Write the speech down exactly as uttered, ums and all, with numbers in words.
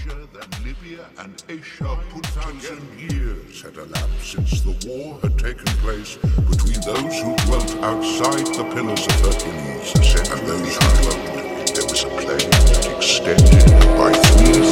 larger than Libya and Asia put together. Years had elapsed since the war had taken place between those who dwelt outside the Pillars of Hercules and those who dwelt. There was a plain that extended by three